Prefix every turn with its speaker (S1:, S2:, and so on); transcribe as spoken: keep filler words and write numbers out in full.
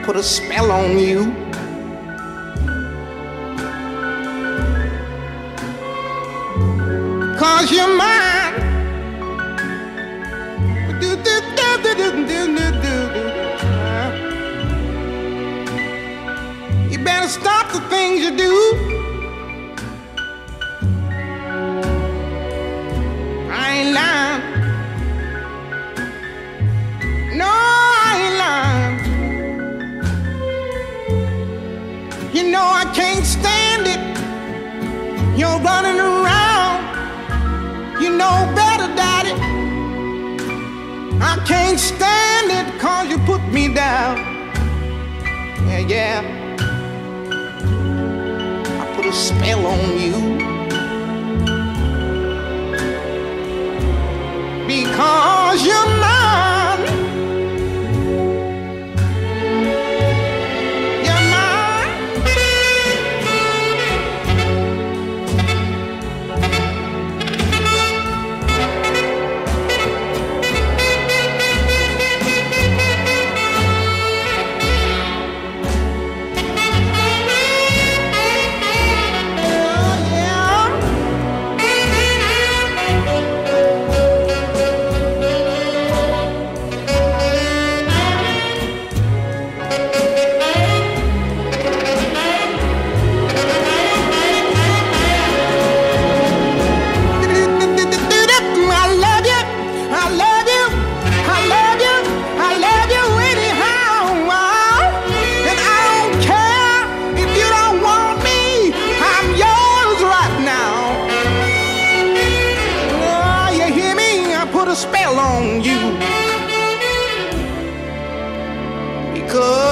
S1: put a spell on you. Cause you're mine. Do, do, do, do, do, do, do, do. You better stop the things you do. I ain't lying. No, I ain't lying. You know I can't stand it. You're running around. You know better, Daddy. I can't stand it cause you put me down. Yeah, yeah. I put a spell on you. Because you're mine. A spell on you because